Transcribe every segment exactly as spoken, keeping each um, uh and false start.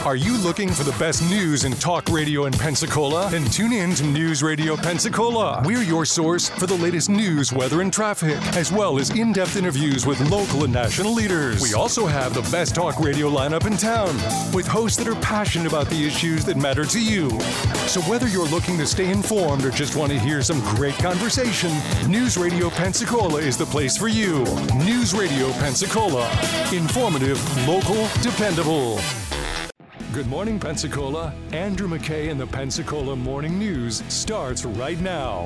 Are you looking for the best news in talk radio in Pensacola? Then tune in to News Radio Pensacola. We're your source for the latest news, weather, and traffic, as well as in-depth interviews with local and national leaders. We also have the best talk radio lineup in town, with hosts that are passionate about the issues that matter to you. So whether you're looking to stay informed or just want to hear some great conversation, News Radio Pensacola is the place for you. News Radio Pensacola. Informative, local, dependable. Good morning, Pensacola. Andrew McKay and the Pensacola Morning News starts right now.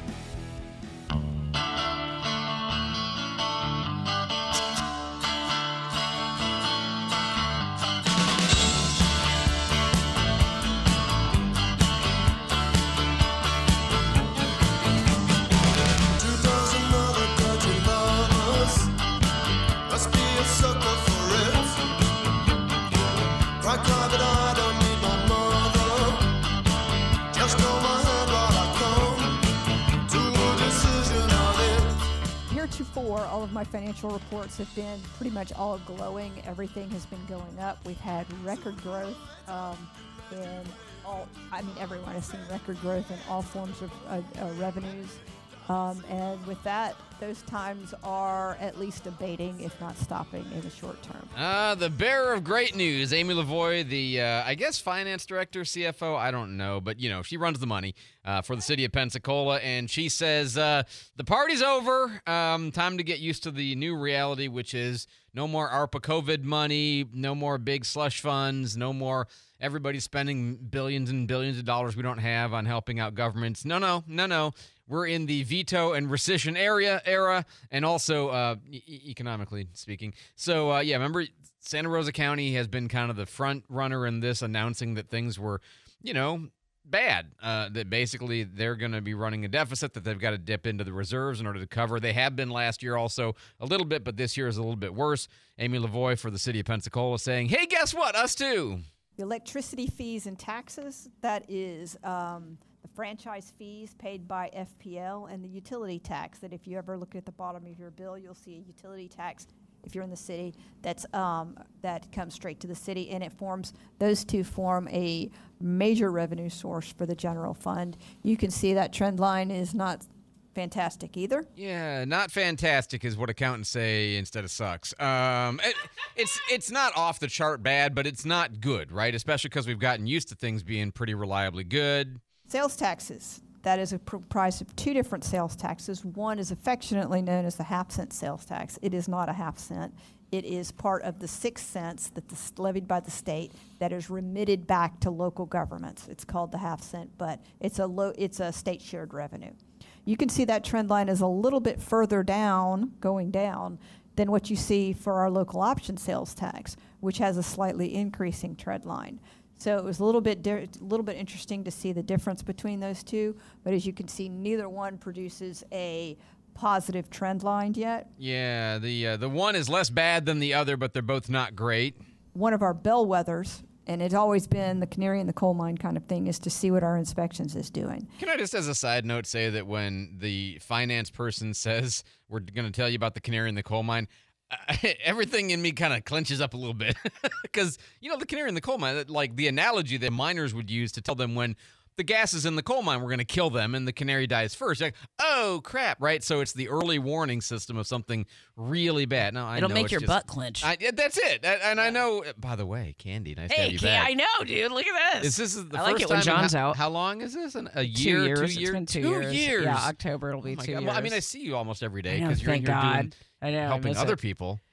All of my financial reports have been pretty much all glowing. Everything has been going up. We've had record growth um, in all, I mean, everyone has seen record growth in all forms of uh, uh, revenues. Um, and with that, those times are at least abating, if not stopping, in the short term. Uh, the bearer of great news, Amy Lavoie, the, uh, I guess, finance director, C F O, I don't know. But, you know, she runs the money uh, for the city of Pensacola. And she says, uh, the party's over. Um, time to get used to the new reality, which is no more ARPA COVID money, no more big slush funds, no more everybody spending billions and billions of dollars we don't have on helping out governments. No, no, no, no. We're in the veto and rescission area era, and also uh, e- economically speaking. So, uh, yeah, remember, Santa Rosa County has been kind of the front runner in this, announcing that things were, you know, bad. Uh, that basically they're going to be running a deficit, that they've got to dip into the reserves in order to cover. They have been last year also a little bit, but this year is a little bit worse. Amy Lavoie for the city of Pensacola saying, hey, guess what? Us too. The electricity fees and taxes, that is um, the franchise fees paid by F P L, and the utility tax, that if you ever look at the bottom of your bill, you'll see a utility tax if you're in the city that's um, that comes straight to the city, and it forms, those two form a major revenue source for the general fund. You can see that trend line is not fantastic either. Yeah, not fantastic is what accountants say instead of sucks. Um, it, it's it's not off the chart bad, but it's not good, right? Especially because we've gotten used to things being pretty reliably good. Sales taxes. That is a comprised of two different sales taxes. One is affectionately known as the half cent sales tax. It is not a half cent. It is part of the six cents that is levied by the state that is remitted back to local governments. It's called the half cent, but it's a low, it's a state shared revenue. You can see that trend line is a little bit further down, going down, than what you see for our local option sales tax, which has a slightly increasing trend line. So it was a little bit di- a little bit interesting to see the difference between those two, but as you can see, neither one produces a positive trend line yet. Yeah, the uh, the one is less bad than the other, but they're both not great. One of our bellwethers, and it's always been the canary in the coal mine kind of thing, is to see what our inspections is doing. Can I just, as a side note, say that when the finance person says we're going to tell you about the canary in the coal mine, uh, everything in me kind of clenches up a little bit. Because, you know, the canary in the coal mine, like the analogy that miners would use to tell them when the gas is in the coal mine, we're going to kill them, and the canary dies first. Like, oh, crap, right? So it's the early warning system of something really bad. No, I It'll know make it's your just, butt clench. I, yeah, that's it. And, and I know, by the way, Candy, nice to Hey, have you Can- back. I know, dude. Look at this. Is this the I first like it when time in John's how, out. How long is this? An, a two year, years. two It's years, been two, two years. years. Yeah, October it'll be Oh my two God. years. Well, I mean, I see you almost every day I know, because you're, thank you're God. doing I know, I helping miss other it. people.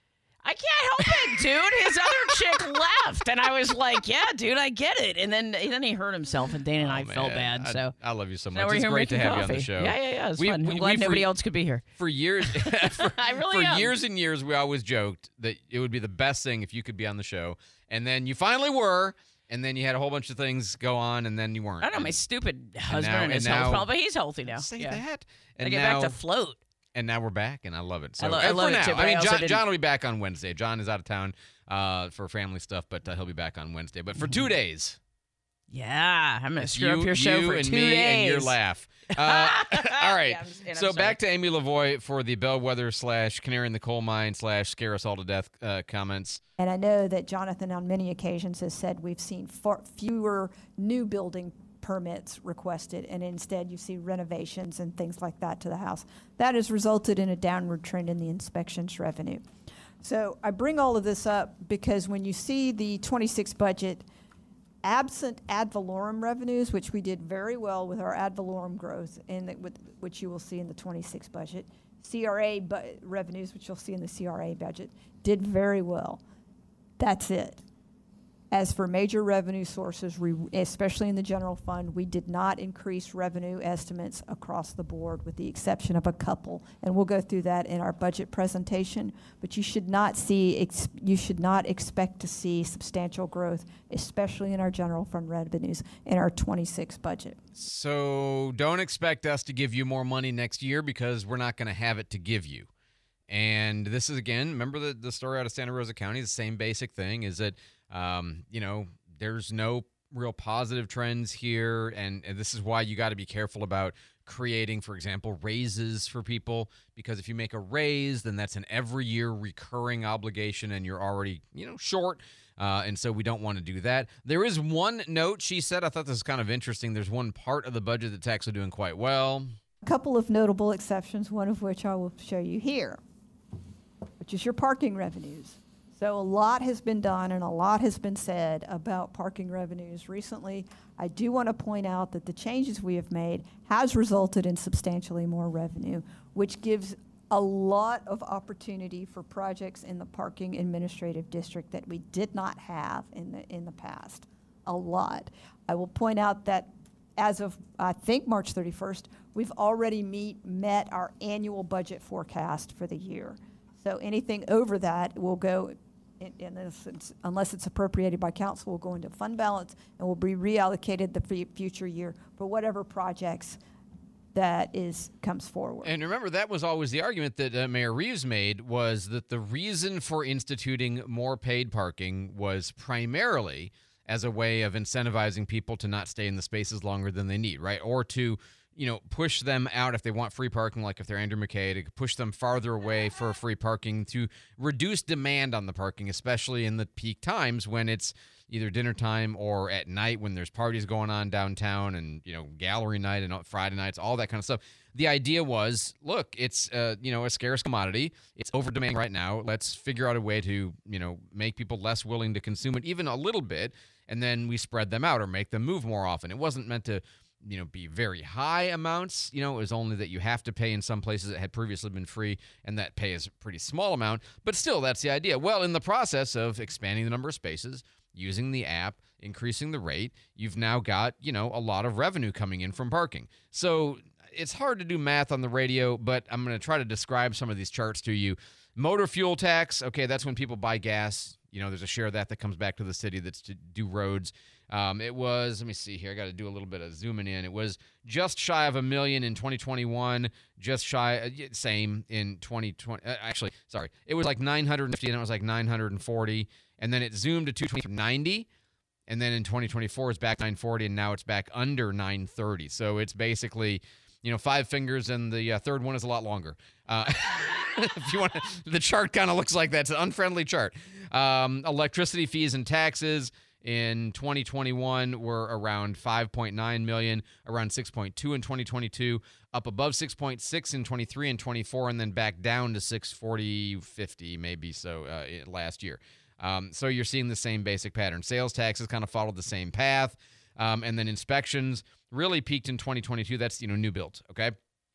I can't help it, dude. His other chick left, and I was like, "Yeah, dude, I get it." And then, and then he hurt himself, and Dana and Oh, I man. felt bad. I, So I love you so now much. we're It's here great to making have coffee. you on the show. Yeah, yeah, yeah. It's We- fun. we- I'm glad we- nobody for- else could be here. For years, for, I really for am. years and years, we always joked that it would be the best thing if you could be on the show, and then you finally were. And then you had a whole bunch of things go on, and then you weren't. I don't know, my And- stupid husband now- and his and health now- problem, but he's healthy now. Say yeah. that. I And get now, back to float. And now we're back, and I love it. So I lo- I and love for it, now, too, but I I mean, also John, didn't- John will be back on Wednesday. John is out of town uh, for family stuff, but uh, he'll be back on Wednesday. But for two days, Yeah, I'm gonna screw you, up your show you for and two me days. and your laugh. Uh, all right. Yeah, I'm- and I'm so sorry. back to Amy Lavoie for the bellwether slash canary in the coal mine slash scare us all to death uh, comments. And I know that Jonathan on many occasions has said we've seen far fewer new building permits requested, and instead you see renovations and things like that to the house. That has resulted in a downward trend in the inspections revenue. So I bring all of this up because when you see the twenty-six budget, absent ad valorem revenues, which we did very well with our ad valorem growth, and that with, which you will see in the twenty-six budget, C R A bu- revenues, which you'll see in the C R A budget, did very well. That's it. As for major revenue sources, we, especially in the general fund, we did not increase revenue estimates across the board with the exception of a couple. And we'll go through that in our budget presentation, but you should not see, ex- you should not expect to see substantial growth, especially in our general fund revenues in our twenty-six budget. So don't expect us to give you more money next year because we're not going to have it to give you. And this is, again, remember the, the story out of Santa Rosa County, the same basic thing is that, um, you know, there's no real positive trends here. And, and this is why you got to be careful about creating, for example, raises for people, because if you make a raise, then that's an every year recurring obligation and you're already, you know, short. Uh, and so we don't want to do that. There is one note she said, I thought this was kind of interesting. There's one part of the budget that's actually doing quite well. A couple of notable exceptions, one of which I will show you here, which is your parking revenues. So a lot has been done and a lot has been said about parking revenues recently. I do want to point out that the changes we have made has resulted in substantially more revenue, which gives a lot of opportunity for projects in the parking administrative district that we did not have in the in the past. A lot. I will point out that as of, I think, March thirty-first, we've already meet, met our annual budget forecast for the year. So anything over that will go, in, in this, it's, unless it's appropriated by council, will go into fund balance and will be reallocated the f- future year for whatever projects that is comes forward. And remember, that was always the argument that uh, Mayor Reeves made, was that the reason for instituting more paid parking was primarily as a way of incentivizing people to not stay in the spaces longer than they need, right? Or to, you know, push them out if they want free parking, like if they're Andrew McKay, to push them farther away for free parking, to reduce demand on the parking, especially in the peak times when it's either dinner time or at night when there's parties going on downtown and, you know, gallery night and Friday nights, all that kind of stuff. The idea was, look, it's, uh, you know, a scarce commodity. It's over demand right now. Let's figure out a way to, you know, make people less willing to consume it even a little bit, and then we spread them out or make them move more often. It wasn't meant to, you know, be very high amounts. You know, it was only that you have to pay in some places that had previously been free, and that pay is a pretty small amount. But still, that's the idea. Well, in the process of expanding the number of spaces, using the app, increasing the rate, you've now got, you know, a lot of revenue coming in from parking. So it's hard to do math on the radio, but I'm going to try to describe some of these charts to you. Motor fuel tax, okay, that's when people buy gas. You know, there's a share of that that comes back to the city that's to do roads. Um, it was, let me see here, I got to do a little bit of zooming in. It was just shy of a million in twenty twenty-one, just shy, uh, same in twenty twenty. Uh, actually, sorry, it was like nine hundred fifty, and it was like nine hundred forty, and then it zoomed to two ninety, and then in twenty twenty-four it's back nine forty, and now it's back under nine thirty. So it's basically, you know, five fingers, and the uh, third one is a lot longer. Uh, if you want, the chart kind of looks like that. It's an unfriendly chart. Um, electricity fees and taxes in twenty twenty-one were around five point nine million, around six point two in twenty twenty-two, up above six point six in twenty-three and twenty-four, and then back down to six forty, fifty maybe so uh, last year. Um, so you're seeing the same basic pattern. Sales taxes kind of followed the same path. Um, and then inspections really peaked in twenty twenty-two. That's, you know, new builds, okay?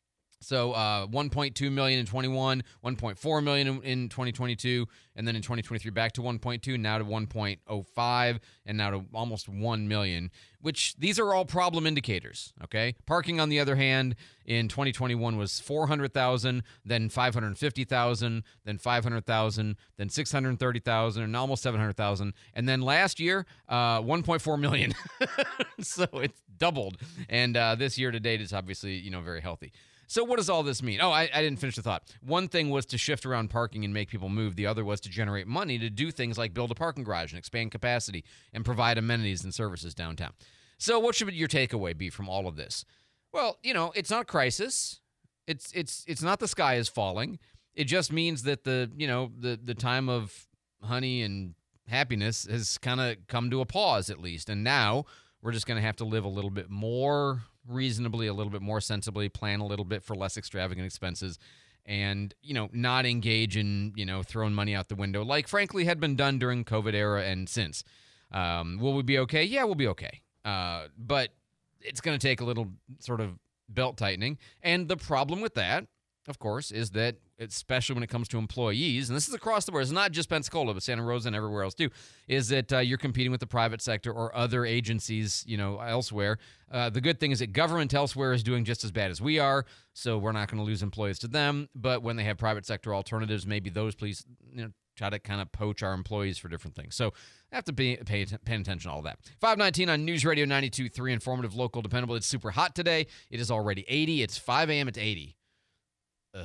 So uh, one point two million in twenty-one, one point four million in, in twenty twenty-two, and then in twenty twenty-three back to one point two, now to one point oh five, and now to almost one million, which these are all problem indicators, okay? Parking, on the other hand, in twenty twenty-one was four hundred thousand, then five hundred fifty thousand, then five hundred thousand, then six hundred thirty thousand, and almost seven hundred thousand. And then last year, uh, one point four million. So it's doubled. And uh, this year to date is obviously, you know, very healthy. So what does all this mean? Oh, I, I didn't finish the thought. One thing was to shift around parking and make people move. The other was to generate money to do things like build a parking garage and expand capacity and provide amenities and services downtown. So what should your takeaway be from all of this? Well, you know, it's not a crisis. It's it's it's not the sky is falling. It just means that the, you know, the the time of honey and happiness has kind of come to a pause at least. And now we're just going to have to live a little bit more reasonably, a little bit more sensibly, plan a little bit for less extravagant expenses, and, you know, not engage in, you know, throwing money out the window like, frankly, had been done during COVID era and since. Um, will we be okay? Yeah, we'll be okay. Uh, but it's going to take a little sort of belt tightening. And the problem with that, of course, is that, especially when it comes to employees, and this is across the board, it's not just Pensacola, but Santa Rosa and everywhere else too, is that uh, you're competing with the private sector or other agencies, you know, elsewhere. Uh, the good thing is that government elsewhere is doing just as bad as we are, so we're not going to lose employees to them. But when they have private sector alternatives, maybe those please, you know, try to kind of poach our employees for different things. So I have to be pay, pay attention to all that. five nineteen on News Radio ninety-two point three, informative, local, dependable. It's super hot today. It is already eighty. It's five a.m. It's eighty. Ugh.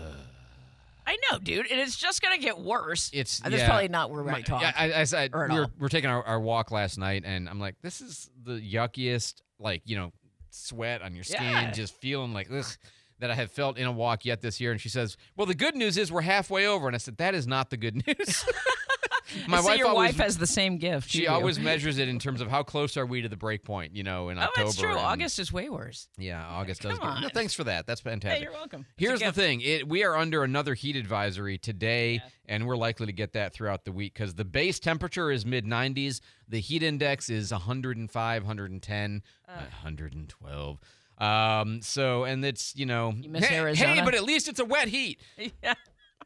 I know, dude, and it's just gonna get worse. It's and that's yeah, probably not where my, I talk. Yeah, I, I said we were, all. we're taking our, our walk last night, and I'm like, this is the yuckiest, like, you know, sweat on your skin, Yeah. just feeling like ugh, that I have felt in a walk yet this year. And she says, well, the good news is we're halfway over. And I said, that is not the good news. My so wife your always, wife has the same gift. She you do. always measures it in terms of how close are we to the break point, you know, in Oh, October. that's true. and- August is way worse. Yeah, August does. Come Get, no, on. thanks for that. That's fantastic. Hey, you're welcome. It's a Here's the gift. thing. It, we are under another heat advisory today, Yeah. and we're likely to get that throughout the week because the base temperature is mid nineties. The heat index is one hundred five, one hundred ten, Uh. one hundred twelve. Um, so, and it's, you know, You miss hey, Arizona? hey, but at least it's a wet heat. Yeah.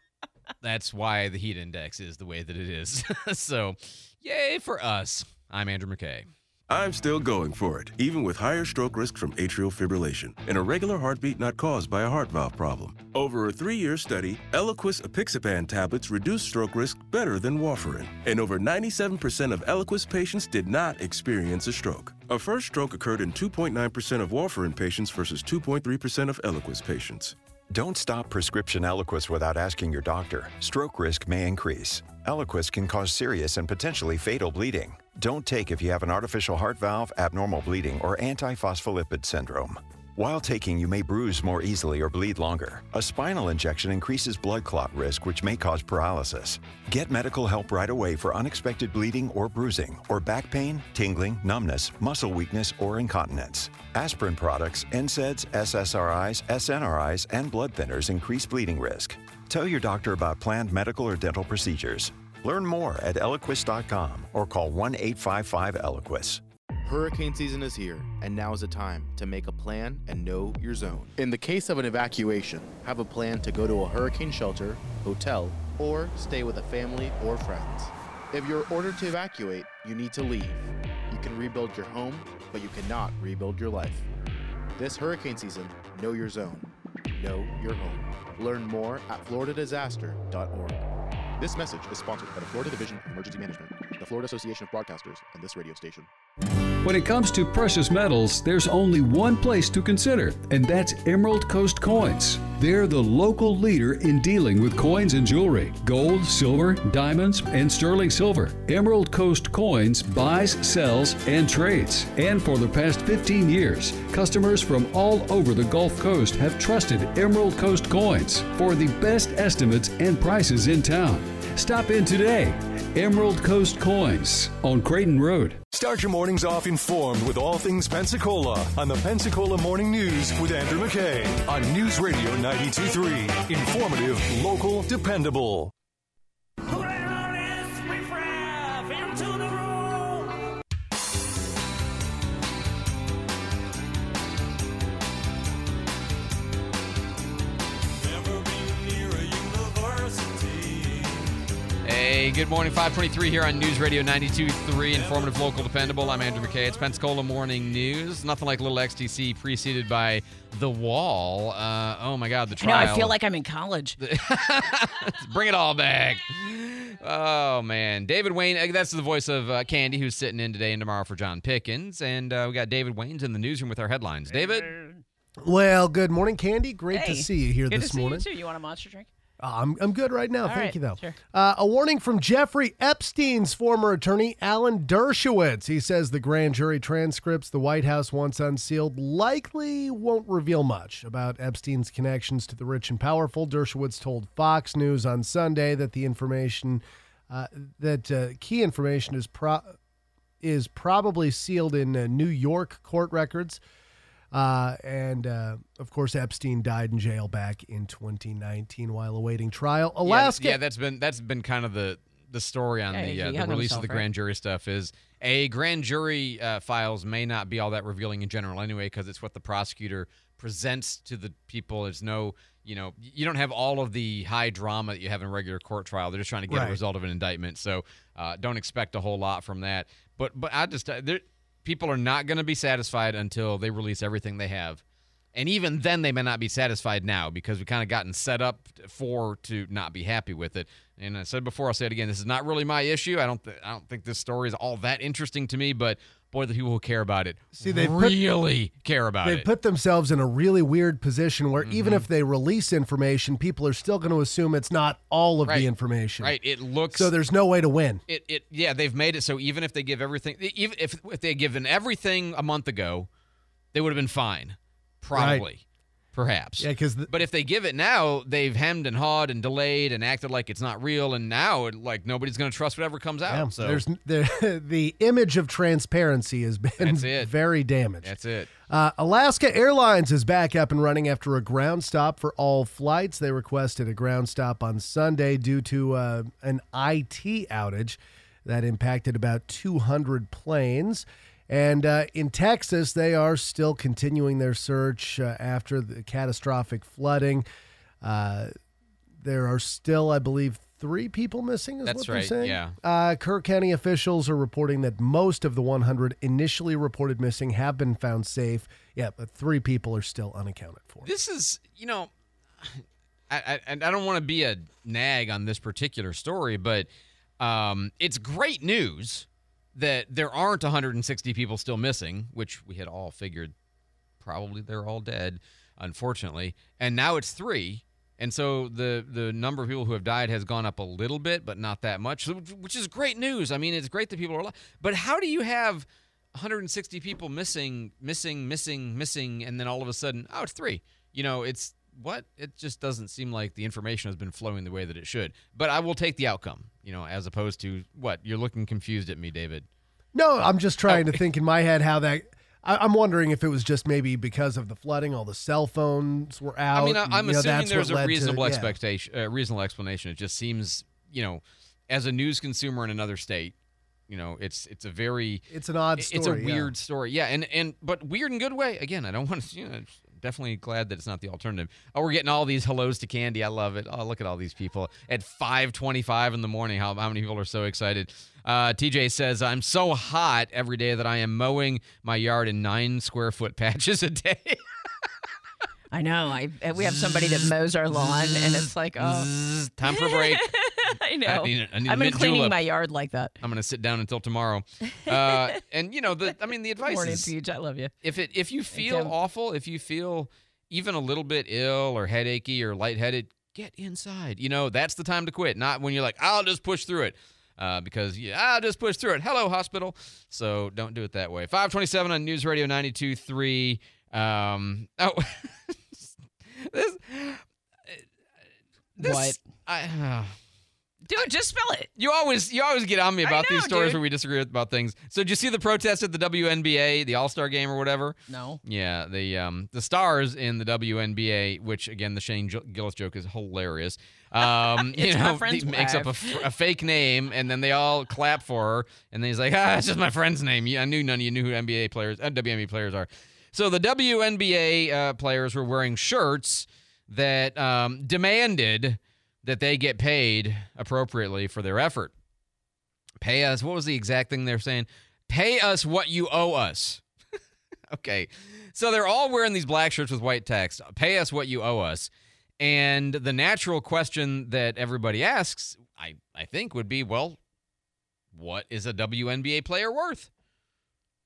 That's why the heat index is the way that it is. So, yay for us. I'm Andrew McKay. I'm still going for it, even with higher stroke risk from atrial fibrillation, an irregular heartbeat not caused by a heart valve problem. Over a three-year study, Eliquis apixaban tablets reduced stroke risk better than warfarin, and over ninety-seven percent of Eliquis patients did not experience a stroke. A first stroke occurred in two point nine percent of warfarin patients versus two point three percent of Eliquis patients. Don't stop prescription Eliquis without asking your doctor. Stroke risk may increase. Eliquis can cause serious and potentially fatal bleeding. Don't take if you have an artificial heart valve, abnormal bleeding, or antiphospholipid syndrome. While taking, you may bruise more easily or bleed longer. A spinal injection increases blood clot risk, which may cause paralysis. Get medical help right away for unexpected bleeding or bruising, or back pain, tingling, numbness, muscle weakness, or incontinence. Aspirin products, N SAIDs, S S R Is, S N R Is, and blood thinners increase bleeding risk. Tell your doctor about planned medical or dental procedures. Learn more at Eliquis dot com or call one eight five five Eliquis. Hurricane season is here, and now is the time to make a plan and know your zone. In the case of an evacuation, have a plan to go to a hurricane shelter, hotel, or stay with a family or friends. If you're ordered to evacuate, you need to leave. You can rebuild your home, but you cannot rebuild your life. This hurricane season, know your zone. Know your home. Learn more at florida disaster dot org. This message is sponsored by the Florida Division of Emergency Management, the Florida Association of Broadcasters, and this radio station. When it comes to precious metals, there's only one place to consider, and that's Emerald Coast Coins. They're the local leader in dealing with coins and jewelry, gold, silver, diamonds, and sterling silver. Emerald Coast Coins buys, sells, and trades. And for the past fifteen years, customers from all over the Gulf Coast have trusted Emerald Coast Coins for the best estimates and prices in town. Stop in today. Emerald Coast Coins on Creighton Road. Start your mornings off informed with all things Pensacola on the Pensacola Morning News with Andrew McKay on News Radio ninety-two point three. Informative, local, dependable. Hey, good morning. five twenty-three here on News Radio ninety-two point three. Informative, local, dependable. I'm Andrew McKay. It's Pensacola Morning News. Nothing like little X T C preceded by The Wall. Uh, oh, my God, the I know, trial. I feel like I'm in college. Bring it all back. Oh, man. David Wayne, that's the voice of uh, Candy, who's sitting in today and tomorrow for John Pickens. And uh, we got David Wayne's in the newsroom with our headlines. David? Well, good morning, Candy. Great Hey, to see you here good this to see morning. You too. You want a monster drink? Uh, I'm I'm good right now. All Thank right, you, though. sure. Uh, a warning from Jeffrey Epstein's former attorney, Alan Dershowitz. He says the grand jury transcripts the White House wants unsealed likely won't reveal much about Epstein's connections to the rich and powerful. Dershowitz told Fox News on Sunday that the information, uh, that uh, key information is pro- is probably sealed in uh, New York court records. Uh, and, uh, of course, Epstein died in jail back in twenty nineteen while awaiting trial. Alaska. Yeah, yeah, that's been that's been kind of the the story on Yeah, the he uh, the hung release himself, of the right? grand jury stuff is a grand jury uh, files may not be all that revealing in general anyway because it's what the prosecutor presents to the people. There's no, you know, you don't have all of the high drama that you have in a regular court trial. They're just trying to get Right. a result of an indictment, so uh, don't expect a whole lot from that. But but I just uh, there, people are not going to be satisfied until they release everything they have. And even then, they may not be satisfied now because we kind of gotten set up for to not be happy with it. And I said before, I'll say it again. This is not really my issue. I don't. Th- I don't think this story is all that interesting to me. But boy, the people who care about it See, they put- really care about They it. put themselves in a really weird position where even Mhm. if they release information, people are still going to assume it's not all of Right. the information. Right? It looks. So there's no way to win. It. It. Yeah. They've made it so even if they give everything, even if if they had given everything a month ago, they would have been fine. Probably. Right. Perhaps. Yeah, because But if they give it now, they've hemmed and hawed and delayed and acted like it's not real, and now it, like nobody's going to trust whatever comes out. yeah, so there's the the image of transparency has been That's it. very damaged. that's it. Uh, Alaska Airlines is back up and running after a ground stop for all flights. They requested a ground stop on Sunday due to uh, an I T outage that impacted about two hundred planes. And uh, in Texas, they are still continuing their search uh, after the catastrophic flooding. Uh, there are still, I believe, three people missing is That's what they're right, saying. yeah. Uh, Kerr County officials are reporting that most of the one hundred initially reported missing have been found safe. Yeah, but three people are still unaccounted for. This is, you know, I, I, and I don't want to be a nag on this particular story, but um, it's great news that there aren't one hundred sixty people still missing, which we had all figured probably they're all dead, unfortunately. And now it's three. And so the, the number of people who have died has gone up a little bit, but not that much, which is great news. I mean, it's great that people are alive. But how do you have one hundred sixty people missing, missing, missing, missing, and then all of a sudden, oh, it's three? You know, it's what? It just doesn't seem like the information has been flowing the way that it should. But I will take the outcome, you know, as opposed to what? You're looking confused at me, David. No, I'm just trying Oh. to think in my head how that. I, I'm wondering if it was just maybe because of the flooding, all the cell phones were out. I mean, I, and, I'm you know, assuming that's there's what a led to- reasonable yeah. expectation, uh, reasonable explanation. It just seems, you know, as a news consumer in another state, you know, it's it's a very It's an odd it's a story, yeah. weird story, yeah, and and but weird in good way. Again, I don't want to, you know, definitely glad that it's not the alternative. Oh, we're getting all these hellos to Candy. I love it. Oh, look at all these people at five twenty-five in the morning. How how many people are so excited? Uh, T J says, I'm so hot every day that I am mowing my yard in nine square foot patches a day. I know. I we have somebody that mows our lawn, and it's like, oh, Zzz, time for a break. I know. I need, I need a I've been mint cleaning julep. my yard like that. I'm gonna sit down until tomorrow. Uh, and you know, the I mean, the advice Morning, is Peach. I love you. if it if you feel Tim. awful, if you feel even a little bit ill or headachy or lightheaded, get inside. You know, that's the time to quit. Not when you're like, I'll just push through it. Uh, because yeah, I'll just push through it. Hello, hospital. So don't do it that way. five twenty-seven on News Radio ninety-two point three. Um, oh, this, this, What? I, uh, Dude, just spell it. You always you always get on me I about know, these stories dude. where we disagree about things. So did you see the protest at the W N B A, the All-Star game or whatever? No. Yeah, the um the stars in the W N B A, which again the Shane Gil- Gillis joke is hilarious. Um, you It's my know, friend's he makes up a, wife. f- a fake name, and then they all clap for her, and then he's like, ah, it's just my friend's name. Yeah, I knew none of you knew who N B A players, uh, W N B A players are. So the W N B A uh, players were wearing shirts that um, demanded that they get paid appropriately for their effort. Pay us. What was the exact thing they're saying? Pay us what you owe us. Okay. So they're all wearing these black shirts with white text. Pay us what you owe us. And the natural question that everybody asks, I, I think, would be, well, what is a W N B A player worth?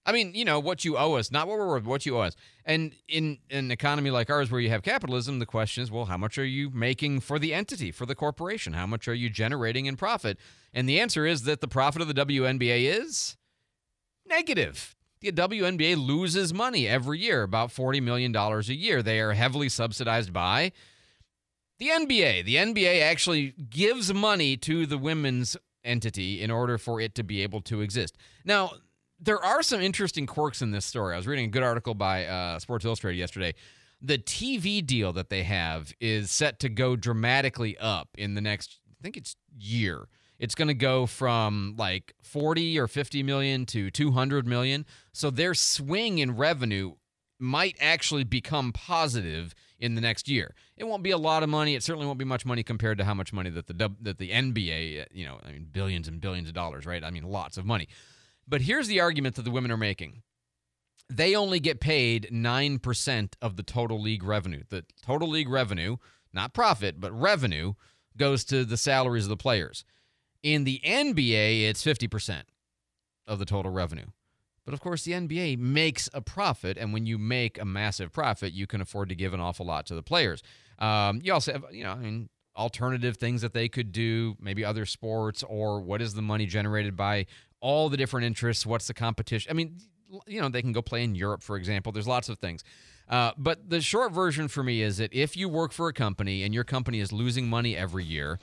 I mean, you know, what you owe us, not what we're worth, what you owe us. And in, in an economy like ours where you have capitalism, the question is, well, how much are you making for the entity, for the corporation? How much are you generating in profit? And the answer is that the profit of the W N B A is negative. The W N B A loses money every year, about forty million dollars a year. They are heavily subsidized by the N B A. The N B A actually gives money to the women's entity in order for it to be able to exist. Now, there are some interesting quirks in this story. I was reading a good article by uh, Sports Illustrated yesterday. The T V deal that they have is set to go dramatically up in the next, I think it's year. It's going to go from like forty or fifty million to two hundred million. So their swing in revenue might actually become positive in the next year. It won't be a lot of money. It certainly won't be much money compared to how much money that the that the N B A, you know, I mean, billions and billions of dollars, right? I mean, lots of money. But here's the argument that the women are making. They only get paid nine percent of the total league revenue. The total league revenue, not profit, but revenue, goes to the salaries of the players. In the N B A, it's fifty percent of the total revenue. But, of course, the N B A makes a profit, and when you make a massive profit, you can afford to give an awful lot to the players. Um, you also have, you know, I mean, alternative things that they could do, maybe other sports, or what is the money generated by all the different interests, what's the competition. I mean, you know, they can go play in Europe, for example. There's lots of things. Uh, but the short version for me is that if you work for a company and your company is losing money every year,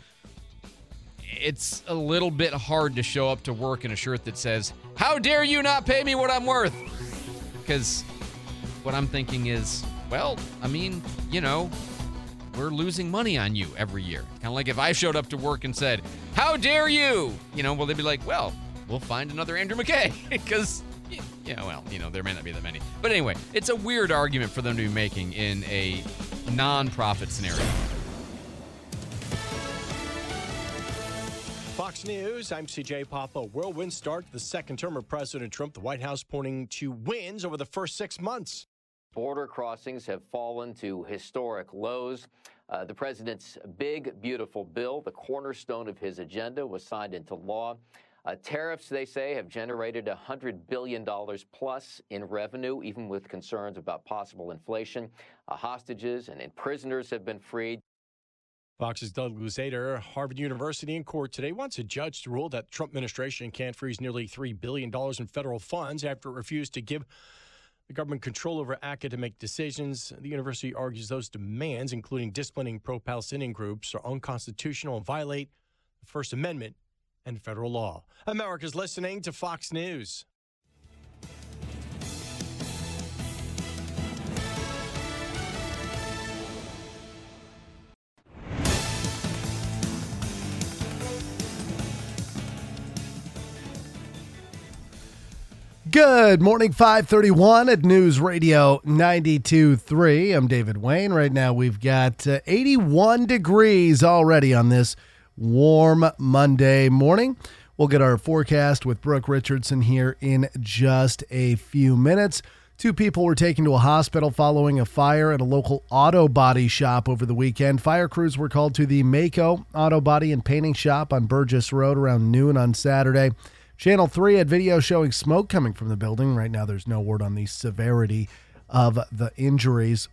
it's a little bit hard to show up to work in a shirt that says, "How dare you not pay me what I'm worth?" Because what I'm thinking is, well, I mean, you know, we're losing money on you every year. Kind of like if I showed up to work and said, "How dare you?" You know, well, they'd be like, well, we'll find another Andrew McKay. Because, yeah, well, you know, there may not be that many. But anyway, it's a weird argument for them to be making in a non-profit scenario. Fox News, I'm C J Papa. Whirlwind start to the second term of President Trump. The White House pointing to wins over the first six months. Border crossings have fallen to historic lows. Uh, the president's big, beautiful bill, the cornerstone of his agenda, was signed into law. Uh, tariffs, they say, have generated one hundred billion dollars plus in revenue, even with concerns about possible inflation. Uh, hostages and, and prisoners have been freed. Fox's Doug Luzader, Harvard University in court today wants a judge to rule that the Trump administration can't freeze nearly three billion dollars in federal funds after it refused to give the government control over academic decisions. The university argues those demands, including disciplining pro-Palestinian groups, are unconstitutional and violate the First Amendment and federal law. America's listening to Fox News. Good morning, five thirty-one at News Radio ninety-two point three. I'm David Wayne. Right now we've got uh, eighty-one degrees already on this warm Monday morning. We'll get our forecast with Brooke Richardson here in just a few minutes. Two people were taken to a hospital following a fire at a local auto body shop over the weekend. Fire crews were called to the Mako Auto Body and Painting Shop on Burgess Road around noon on Saturday. Channel three had video showing smoke coming from the building. Right now, there's no word on the severity of the injuries.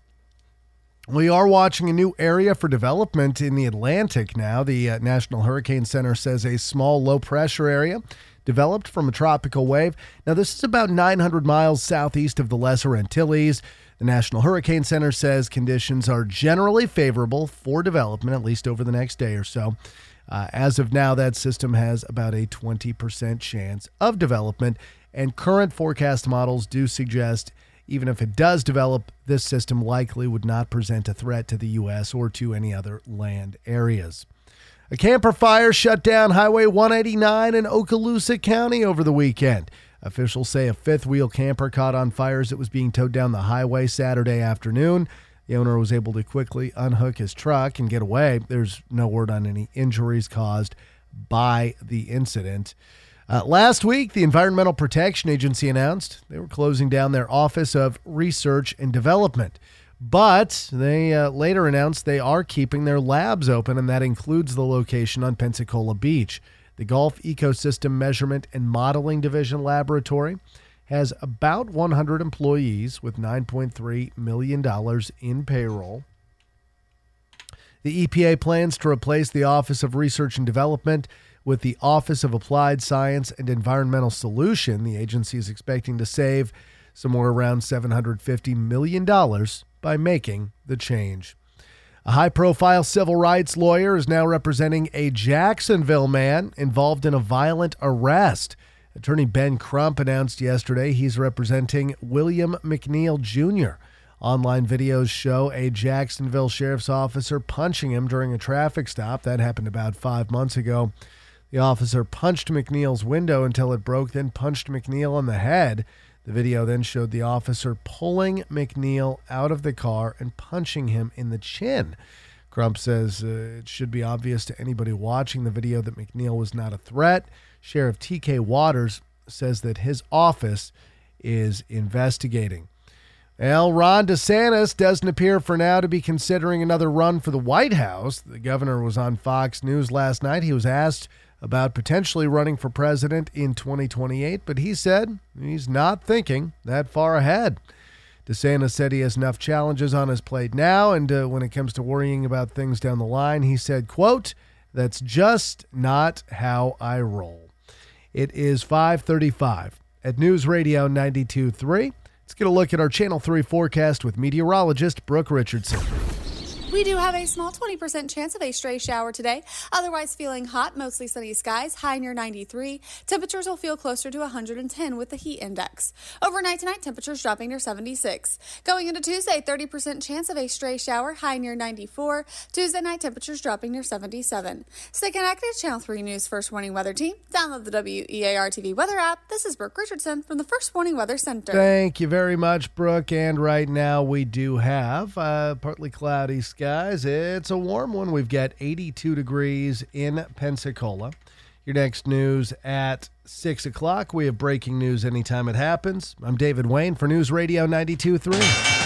We are watching a new area for development in the Atlantic now. The uh, National Hurricane Center says a small low-pressure area developed from a tropical wave. Now, this is about nine hundred miles southeast of the Lesser Antilles. The National Hurricane Center says conditions are generally favorable for development, at least over the next day or so. Uh, as of now, that system has about a twenty percent chance of development, and current forecast models do suggest even if it does develop, this system likely would not present a threat to the U S or to any other land areas. A camper fire shut down Highway one eighty-nine in Okaloosa County over the weekend. Officials say a fifth-wheel camper caught on fire as it was being towed down the highway Saturday afternoon. The owner was able to quickly unhook his truck and get away. There's no word on any injuries caused by the incident. Uh, last week, the Environmental Protection Agency announced they were closing down their Office of Research and Development. But they uh, later announced they are keeping their labs open, and that includes the location on Pensacola Beach. The Gulf Ecosystem Measurement and Modeling Division Laboratory has about one hundred employees with nine point three million dollars in payroll. The E P A plans to replace the Office of Research and Development with the Office of Applied Science and Environmental Solution. The agency is expecting to save somewhere around seven hundred fifty million dollars by making the change. A high-profile civil rights lawyer is now representing a Jacksonville man involved in a violent arrest. Attorney Ben Crump announced yesterday he's representing William McNeil Junior Online videos show a Jacksonville sheriff's officer punching him during a traffic stop. That happened about five months ago. The officer punched McNeil's window until it broke, then punched McNeil on the head. The video then showed the officer pulling McNeil out of the car and punching him in the chin. Crump says uh, it should be obvious to anybody watching the video that McNeil was not a threat. Sheriff T K Waters says that his office is investigating. Well, Ron DeSantis doesn't appear for now to be considering another run for the White House. The governor was on Fox News last night. He was asked about potentially running for president in twenty twenty-eight, but he said he's not thinking that far ahead. DeSantis said he has enough challenges on his plate now, and uh, when it comes to worrying about things down the line, he said, quote, "That's just not how I roll." It is five thirty-five at News Radio ninety-two point three. Let's get a look at our Channel three forecast with meteorologist Brooke Richardson. We do have a small twenty percent chance of a stray shower today. Otherwise feeling hot, mostly sunny skies, high near ninety-three. Temperatures will feel closer to one hundred ten with the heat index. Overnight tonight, temperatures dropping near seventy-six. Going into Tuesday, thirty percent chance of a stray shower, high near ninety-four. Tuesday night, temperatures dropping near seventy-seven. Stay connected, Channel three News First Warning Weather Team. Download the W E A R T V weather app. This is Brooke Richardson from the First Warning Weather Center. Thank you very much, Brooke. And right now we do have uh, partly cloudy skies. It's a warm one. We've got eighty-two degrees in Pensacola. Your next news at six o'clock. We have breaking news anytime it happens. I'm David Wayne for News Radio ninety-two point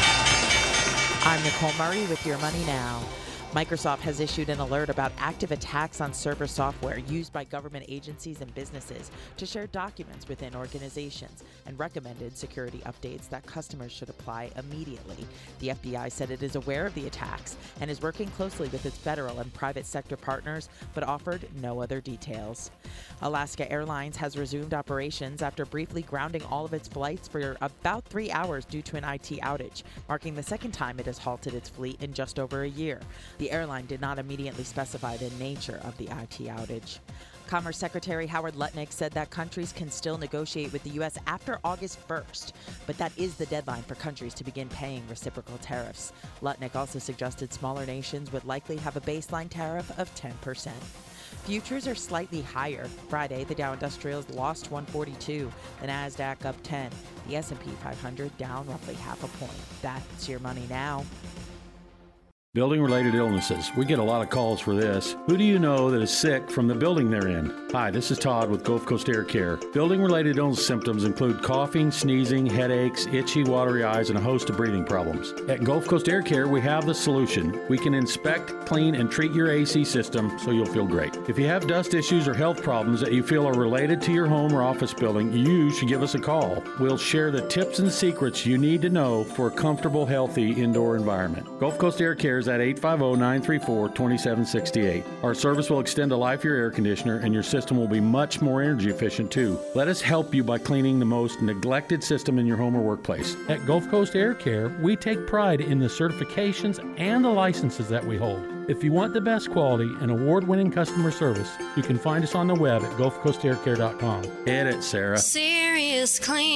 three. I'm Nicole Murray with Your Money Now. Microsoft has issued an alert about active attacks on server software used by government agencies and businesses to share documents within organizations and recommended security updates that customers should apply immediately. The F B I said it is aware of the attacks and is working closely with its federal and private sector partners, but offered no other details. Alaska Airlines has resumed operations after briefly grounding all of its flights for about three hours due to an I T outage, marking the second time it has halted its fleet in just over a year. The airline did not immediately specify the nature of the I T outage. Commerce Secretary Howard Lutnick said that countries can still negotiate with the U S after August first, but that is the deadline for countries to begin paying reciprocal tariffs. Lutnick also suggested smaller nations would likely have a baseline tariff of ten percent. Futures are slightly higher. Friday, the Dow Industrials lost one forty-two, the Nasdaq up ten, the S and P five hundred down roughly half a point. That's Your Money Now. Building-related illnesses. We get a lot of calls for this. Who do you know that is sick from the building they're in? Hi, this is Todd with Gulf Coast Air Care. Building-related illness symptoms include coughing, sneezing, headaches, itchy, watery eyes, and a host of breathing problems. At Gulf Coast Air Care, we have the solution. We can inspect, clean, and treat your A C system so you'll feel great. If you have dust issues or health problems that you feel are related to your home or office building, you should give us a call. We'll share the tips and secrets you need to know for a comfortable, healthy indoor environment. Gulf Coast Air Care at eight five zero, nine three four, two seven six eight. Our service will extend the life of your air conditioner, and your system will be much more energy efficient too. Let us help you by cleaning the most neglected system in your home or workplace. At Gulf Coast Air Care, we take pride in the certifications and the licenses that we hold. If you want the best quality and award-winning customer service, you can find us on the web at gulf coast air care dot com. Hit it, Sarah. Serious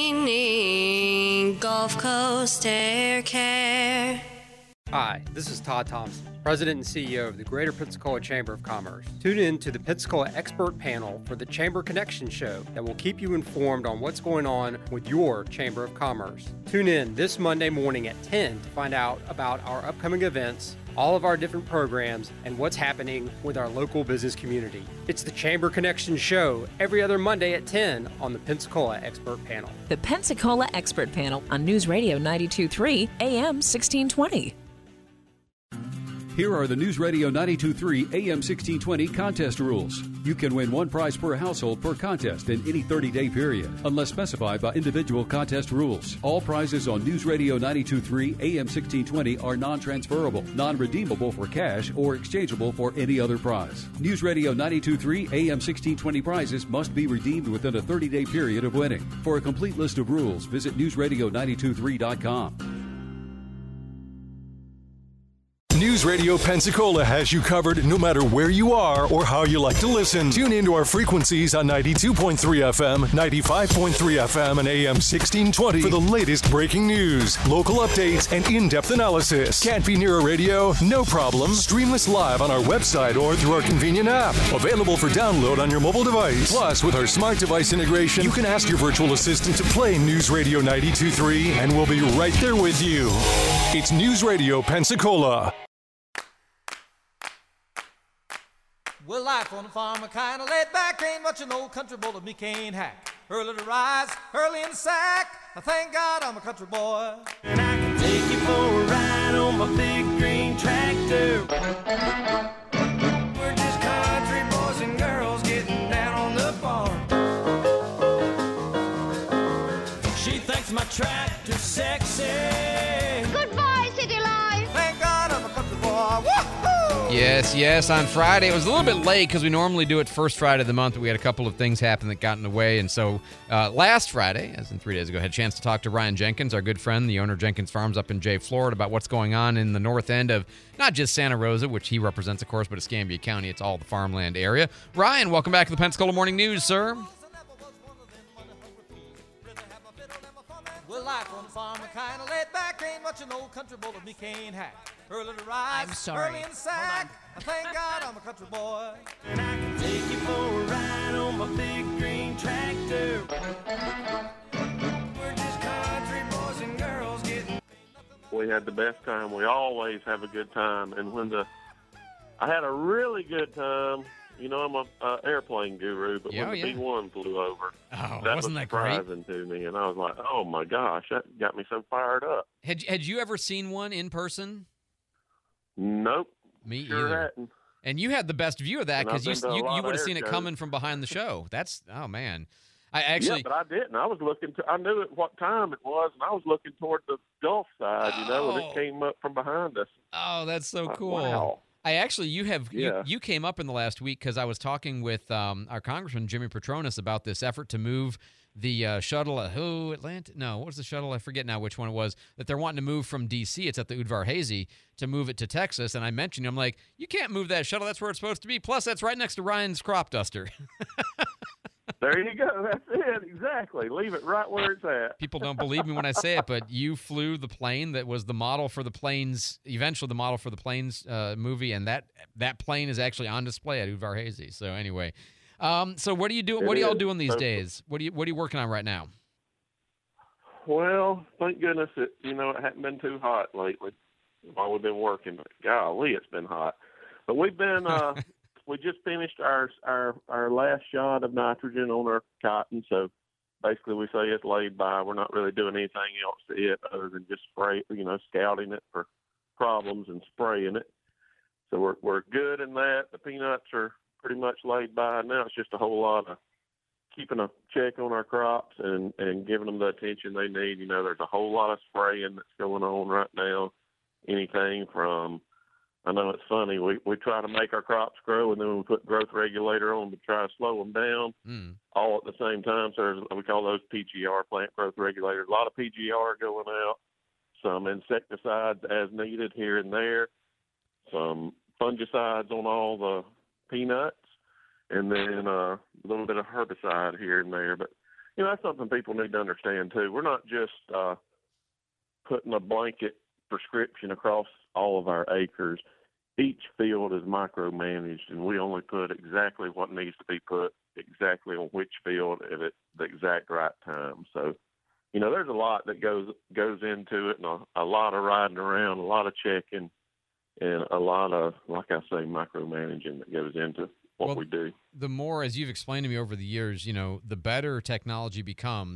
cleaning, Gulf Coast Air Care. Hi, this is Todd Thompson, President and C E O of the Greater Pensacola Chamber of Commerce. Tune in to the Pensacola Expert Panel for the Chamber Connection Show that will keep you informed on what's going on with your Chamber of Commerce. Tune in this Monday morning at ten to find out about our upcoming events, all of our different programs, and what's happening with our local business community. It's the Chamber Connection Show every other Monday at ten on the Pensacola Expert Panel. The Pensacola Expert Panel on News Radio ninety-two point three, A M sixteen twenty. Here are the News Radio ninety-two point three A M sixteen twenty contest rules. You can win one prize per household per contest in any thirty-day period, unless specified by individual contest rules. All prizes on News Radio ninety-two point three A M sixteen twenty are non-transferable, non-redeemable for cash, or exchangeable for any other prize. News Radio ninety-two point three A M sixteen twenty prizes must be redeemed within a thirty-day period of winning. For a complete list of rules, visit news radio nine two three dot com. News Radio Pensacola has you covered no matter where you are or how you like to listen. Tune into our frequencies on ninety-two point three F M, ninety-five point three F M, and A M sixteen twenty for the latest breaking news, local updates, and in-depth analysis. Can't be near a radio? No problem. Stream us live on our website or through our convenient app. Available for download on your mobile device. Plus, with our smart device integration, you can ask your virtual assistant to play News Radio ninety-two point three, and we'll be right there with you. It's News Radio Pensacola. Well, life on the farm, a kind of laid back, ain't much an old country boy that me can't hack. Early to rise, early in the sack, I thank God I'm a country boy. And I can take you for a ride on my big green tractor. We're just country boys and girls getting down on the farm. She thinks my tractor's sexy. Goodbye, city life. Thank God I'm a country boy. Woo-hoo! Yes, yes, on Friday. It was a little bit late because we normally do it first Friday of the month, but we had a couple of things happen that got in the way. And so uh, last Friday, as in three days ago, I had a chance to talk to Ryan Jenkins, our good friend, the owner of Jenkins Farms up in Jay, Florida, about what's going on in the north end of not just Santa Rosa, which he represents, of course, but Escambia County. It's all the farmland area. Ryan, welcome back to the Pensacola Morning News, sir. Well, life on the farm, a kind of laid back, ain't much an old country boy that me can't hack. Early to rise, I'm sorry. early in the sack, I thank God I'm a country boy. And I can take you for a ride on my big green tractor. We're just country boys and girls getting... We had the best time. We always have a good time. And when the... I had a really good time. You know, I'm a uh, airplane guru, but Yeah, when the yeah. B one flew over, Oh, that wasn't was that great? surprising to me. And I was like, oh, my gosh, that got me so fired up. Had, had you ever seen one in person? Nope. Me Sure either. hadn't. And you had the best view of that And I've because you been to a you, lot you of would have air seen it shows. coming from behind the show. That's oh man, I actually Yeah, but I didn't. I was looking to, I knew at what time it was, and I was looking toward the Gulf side, you know, and Oh. it came up from behind us. oh that's so Like, cool. wow. I actually you have Yeah. you, you came up in the last week because I was talking with um, our Congressman Jimmy Petronas about this effort to move the uh, shuttle. Uh, who Atlanta? No, what was the shuttle? I forget now which one it was that they're wanting to move from D C. It's at the Udvar Hazy to move it to Texas. And I mentioned I'm like, you can't move that shuttle. That's where it's supposed to be. Plus, that's right next to Ryan's crop duster. There you go. That's it. Exactly. Leave it right where it's at. People don't believe me when I say it, but you flew the plane that was the model for the planes, eventually the model for the planes uh, movie, and that that plane is actually on display at Udvar Hazy. So anyway, um, so what are you doing? It What are y'all is. doing these So- days? What are you What are you working on right now? Well, thank goodness it, you know, it hadn't been too hot lately while we've been working. But golly, it's been hot. But we've been, uh, we just finished our, our, our last shot of nitrogen on our cotton. So basically we say it's laid by. We're not really doing anything else to it other than just spray, you know, scouting it for problems and spraying it. So we're, we're good in that. The peanuts are pretty much laid by. Now it's just a whole lot of keeping a check on our crops and, and giving them the attention they need. You know, there's a whole lot of spraying that's going on right now. Anything from, I know it's funny, we, we try to make our crops grow, and then we put growth regulator on to try to slow them down, Mm. all at the same time. So there's, we call those P G R, plant growth regulators. A lot of P G R going out, some insecticides as needed here and there, some fungicides on all the peanuts, and then uh, a little bit of herbicide here and there. But, you know, that's something people need to understand, too. We're not just uh, putting a blanket prescription across all of our acres. Each field is micromanaged, and we only put exactly what needs to be put exactly on which field at it, the exact right time. So, you know, there's a lot that goes goes into it, and a, a lot of riding around, a lot of checking, and a lot of, like I say, micromanaging that goes into what Well, we do. The more, as you've explained to me over the years, you know, the better technology becomes,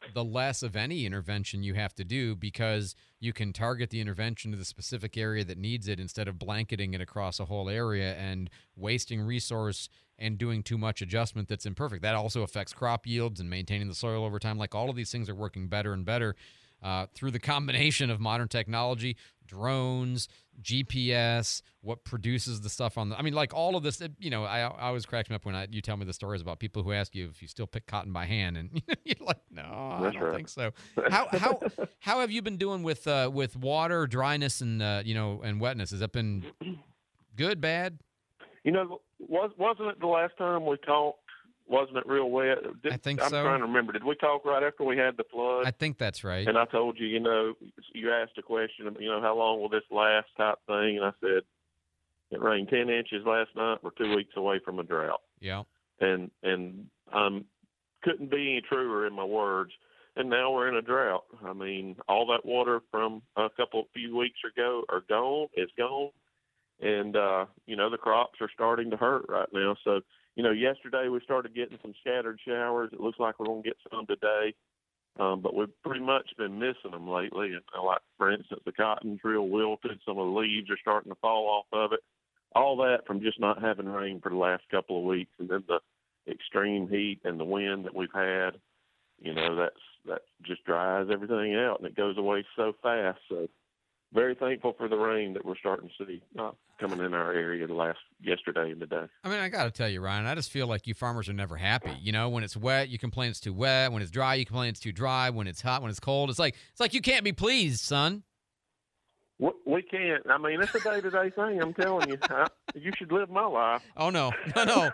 the less of any intervention you have to do, because you can target the intervention to the specific area that needs it instead of blanketing it across a whole area and wasting resource and doing too much adjustment that's imperfect. That also affects crop yields and maintaining the soil over time. Like, all of these things are working better and better uh, through the combination of modern technology, drones, G P S, what produces the stuff on the, I mean, like all of this, it, you know, I, I always cracks me up when I, you tell me the stories about people who ask you if you still pick cotton by hand, and you're like, no, That's I don't right. think so. How, how, how have you been doing with, uh, with water, dryness, and, uh, you know, and wetness? Has that been good, bad? You know, was, wasn't it the last time we talked? Wasn't it real wet? Did, I think I'm so. trying to remember. Did we talk right after we had the flood? I think that's right. And I told you, you know, you asked a question, you know, how long will this last type thing? And I said, it rained ten inches last night. We're two weeks away from a drought. Yeah. And and um, couldn't be any truer in my words. And now we're in a drought. I mean, all that water from a couple, few weeks ago are gone. It's gone. And, uh, you know, the crops are starting to hurt right now. So, you know, yesterday we started getting some scattered showers. It looks like we're going to get some today. Um, but we've pretty much been missing them lately. And uh, like, for instance, the cotton's real wilted. Some of the leaves are starting to fall off of it. All that from just not having rain for the last couple of weeks. And then the extreme heat and the wind that we've had, you know, that's that just dries everything out, and it goes away so fast. So very thankful for the rain that we're starting to see uh, coming in our area the last yesterday and today. I mean, I got to tell you, Ryan, I just feel like you farmers are never happy. You know, when it's wet, you complain it's too wet. When it's dry, you complain it's too dry. When it's hot, when it's cold, it's like it's like you can't be pleased, son. We, we can't. I mean, it's a day-to-day thing. I'm telling you, I, you should live my life. Oh no, no, no.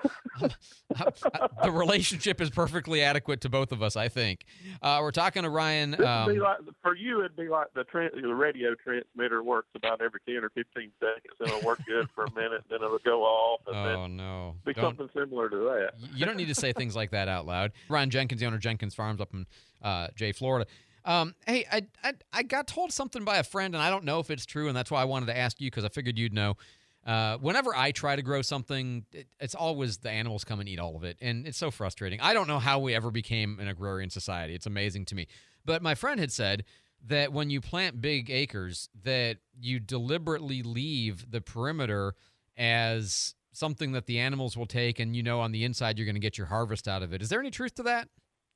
The relationship is perfectly adequate to both of us, I think. Uh, we're talking to Ryan. This would Um, be like, for you, it'd be like the, tran the radio transmitter works about every ten or fifteen seconds, and it'll work good for a minute, then it'll go off, and oh then no, be Don't- something similar to that. You don't need to say things like that out loud. Ryan Jenkins, the owner of Jenkins Farms up in uh, Jay, Florida. Um, hey, I, I I got told something by a friend, and I don't know if it's true, and that's why I wanted to ask you, because I figured you'd know. Uh, whenever I try to grow something, it, it's always the animals come and eat all of it, and it's so frustrating. I don't know how we ever became an agrarian society. It's amazing to me. But my friend had said that when you plant big acres, that you deliberately leave the perimeter as something that the animals will take, and you know on the inside you're going to get your harvest out of it. Is there any truth to that?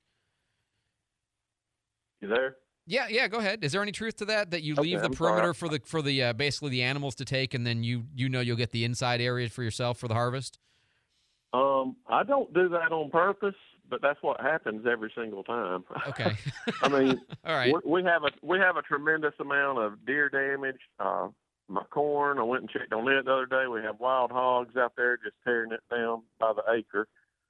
You there? Yeah, yeah. Go ahead. Is there any truth to that? That you Okay, leave the I'm perimeter sorry. for the for the uh, basically the animals to take, and then you you know you'll get the inside area for yourself for the harvest. Um, I don't do that on purpose, but that's what happens every single time. Okay. I mean, All right. we, we have a we have a tremendous amount of deer damage. Uh, my corn, I went and checked on it the other day. We have wild hogs out there just tearing it down by the acre,